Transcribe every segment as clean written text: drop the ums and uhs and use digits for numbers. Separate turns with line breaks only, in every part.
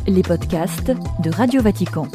Les podcasts de Radio Vatican.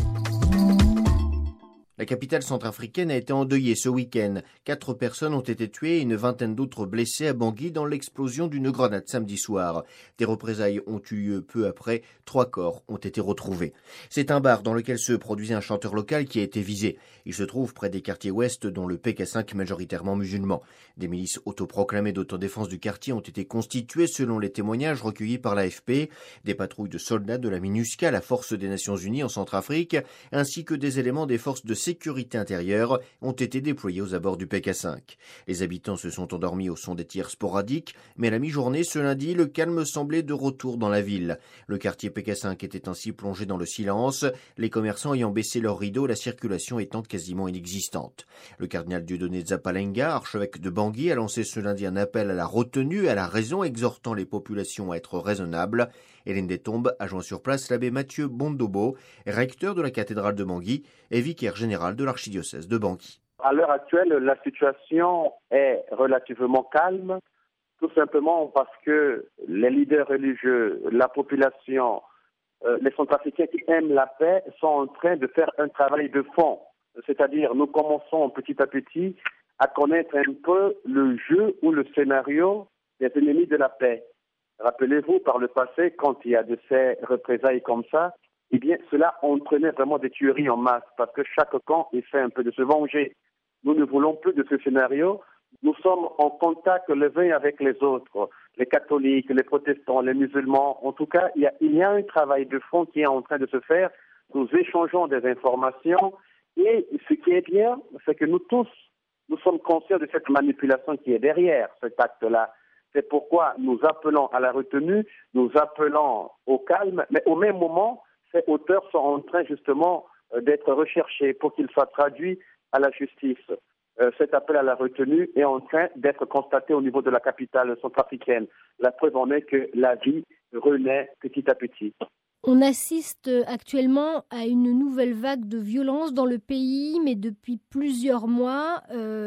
La capitale centrafricaine a été endeuillée ce week-end. 4 personnes ont été tuées et une vingtaine d'autres blessées à Bangui dans l'explosion d'une grenade samedi soir. Des représailles ont eu lieu peu après. 3 corps ont été retrouvés. C'est un bar dans lequel se produisait un chanteur local qui a été visé. Il se trouve près des quartiers ouest, dont le PK5 majoritairement musulman. Des milices autoproclamées d'autodéfense du quartier ont été constituées selon les témoignages recueillis par l'AFP. Des patrouilles de soldats de la MINUSCA, la force des Nations Unies en Centrafrique, ainsi que des éléments des forces de sécurité intérieure ont été déployés aux abords du PK5. Les habitants se sont endormis au son des tirs sporadiques, mais à la mi-journée ce lundi, le calme semblait de retour dans la ville. Le quartier PK5 était ainsi plongé dans le silence, les commerçants ayant baissé leurs rideaux, la circulation étant quasiment inexistante. Le cardinal Dieudonné Zapalenga, archevêque de Bangui, a lancé ce lundi un appel à la retenue et à la raison, exhortant les populations à être raisonnables. Hélène Destombes a joint sur place l'abbé Mathieu Bondobo, recteur de la cathédrale de Bangui et vicaire général de l'archidiocèse de Bangui.
À l'heure actuelle, la situation est relativement calme, tout simplement parce que les leaders religieux, la population, les Centrafricains qui aiment la paix sont en train de faire un travail de fond. C'est-à-dire, nous commençons petit à petit à connaître un peu le jeu ou le scénario des ennemis de la paix. Rappelez-vous, par le passé, quand il y a de ces représailles comme ça, eh bien, cela entraînait vraiment des tueries en masse, parce que chaque camp essaie un peu de se venger. Nous ne voulons plus de ce scénario. Nous sommes en contact les uns avec les autres, les catholiques, les protestants, les musulmans. En tout cas, il y a un travail de fond qui est en train de se faire. Nous échangeons des informations et ce qui est bien, c'est que nous tous, nous sommes conscients de cette manipulation qui est derrière cet acte-là. C'est pourquoi nous appelons à la retenue, nous appelons au calme, mais au même moment, ces auteurs sont en train justement d'être recherchés pour qu'ils soient traduits à la justice. Cet appel à la retenue est en train d'être constaté au niveau de la capitale centrafricaine. La preuve en est que la vie renaît petit à petit.
On assiste actuellement à une nouvelle vague de violence dans le pays, mais depuis plusieurs mois,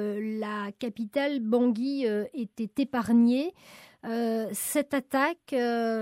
la capitale Bangui était épargnée. Cette attaque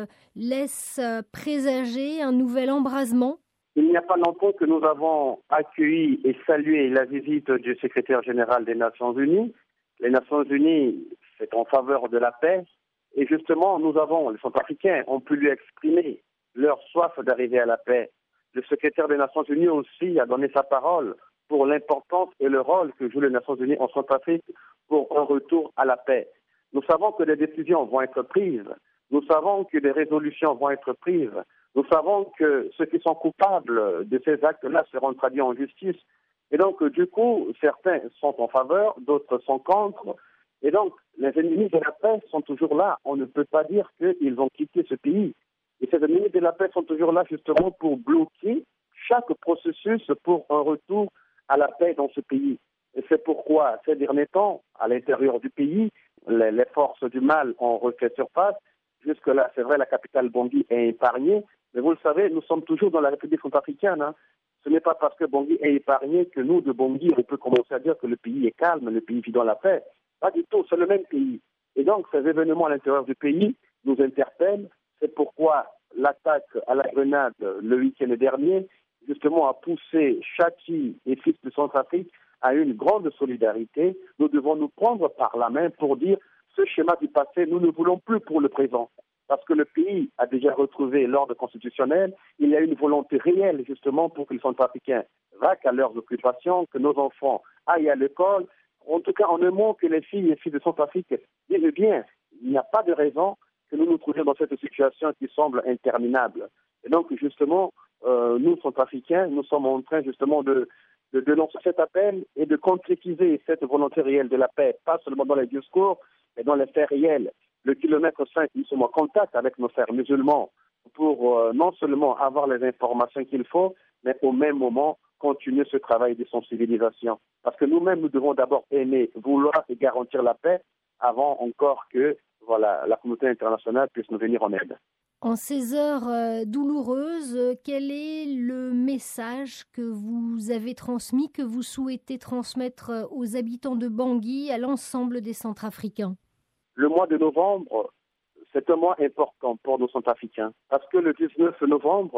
laisse présager un nouvel embrasement.
Il n'y a pas longtemps que nous avons accueilli et salué la visite du secrétaire général des Nations Unies. Les Nations Unies, c'est en faveur de la paix. Et justement, les Centrafricains, ont pu lui exprimer leur soif d'arriver à la paix. Le secrétaire des Nations Unies aussi a donné sa parole pour l'importance et le rôle que jouent les Nations Unies en Centrafrique pour un retour à la paix. Nous savons que des décisions vont être prises. Nous savons que des résolutions vont être prises. Nous savons que ceux qui sont coupables de ces actes-là seront traduits en justice. Et donc, du coup, certains sont en faveur, d'autres sont contre. Et donc, les ennemis de la paix sont toujours là. On ne peut pas dire qu'ils ont quitté ce pays. Et ces ennemis de la paix sont toujours là justement pour bloquer chaque processus pour un retour à la paix dans ce pays. Et c'est pourquoi, ces derniers temps, à l'intérieur du pays, les forces du mal ont refait surface. Jusque-là, c'est vrai, la capitale Bangui est épargnée. Mais vous le savez, nous sommes toujours dans la République centrafricaine. Ce n'est pas parce que Bangui est épargné que nous, de Bangui, on peut commencer à dire que le pays est calme, le pays vit dans la paix. Pas du tout, c'est le même pays. Et donc, ces événements à l'intérieur du pays nous interpellent. C'est pourquoi l'attaque à la grenade le week-end dernier, justement, a poussé Chati et fils de Centrafrique à une grande solidarité. Nous devons nous prendre par la main pour dire ce schéma du passé, nous ne voulons plus pour le présent. Parce que le pays a déjà retrouvé l'ordre constitutionnel. Il y a une volonté réelle, justement, pour que les Centrafricains vaquent à leurs occupations, que nos enfants aillent à l'école. En tout cas, en un mot, que les filles et filles de Centrafrique vivent bien. Il n'y a pas de raison que nous nous trouvions dans cette situation qui semble interminable. Et donc, justement, nous, Centrafricains, nous sommes en train, justement, de lancer cet appel et de concrétiser cette volonté réelle de la paix, pas seulement dans les discours, mais dans les faits réels. Le kilomètre 5, nous sommes en contact avec nos frères musulmans pour non seulement avoir les informations qu'il faut, mais au même moment continuer ce travail de sensibilisation. Parce que nous-mêmes, nous devons d'abord aimer, vouloir et garantir la paix avant encore que la communauté internationale puisse nous venir en aide.
En ces heures douloureuses, quel est le message que vous avez transmis, que vous souhaitez transmettre aux habitants de Bangui, à l'ensemble des Centrafricains ?
Le mois de novembre, c'est un mois important pour nos Centrafricains. Parce que le 19 novembre,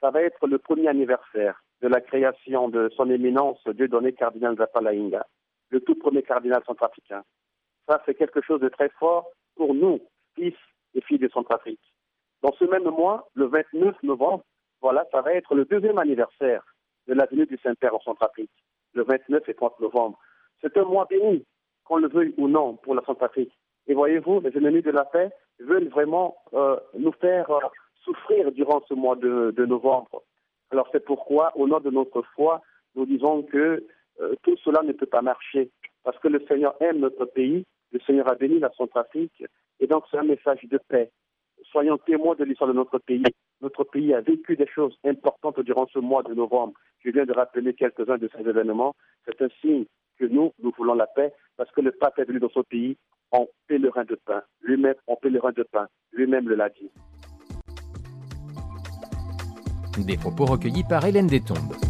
ça va être le premier anniversaire de la création de son éminence Dieudonné cardinal Zapalainga, le tout premier cardinal centrafricain. Ça, c'est quelque chose de très fort pour nous, fils et filles de Centrafrique. Dans ce même mois, le 29 novembre, voilà, ça va être le deuxième anniversaire de la venue du Saint-Père en Centrafrique, le 29 et 30 novembre. C'est un mois béni, qu'on le veuille ou non, pour la Centrafrique. Et voyez-vous, les ennemis de la paix veulent vraiment nous faire souffrir durant ce mois de novembre. Alors c'est pourquoi, au nom de notre foi, nous disons que tout cela ne peut pas marcher, parce que le Seigneur aime notre pays, le Seigneur a béni la Centrafrique, et donc c'est un message de paix. Soyons témoins de l'histoire de notre pays. Notre pays a vécu des choses importantes durant ce mois de novembre. Je viens de rappeler quelques-uns de ces événements. C'est un signe que nous voulons la paix, parce que le pape est venu dans ce pays en pèlerin de pain. Lui-même, en pèlerin de pain. Lui-même le l'a dit.
Des propos recueillis par Hélène Détombe.